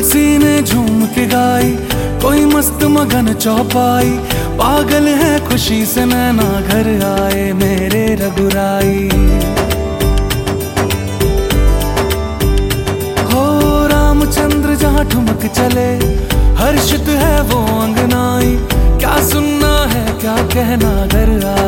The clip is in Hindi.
तुलसी ने झूम के गाई, कोई मस्त मगन चौपाई। पागल है खुशी से नैना घर आए मेरे रघुराई। हो रामचंद्र जहाँ ठुमक चले, हर्षित है वो अंगनाई। क्या सुनना है क्या कहना घर आए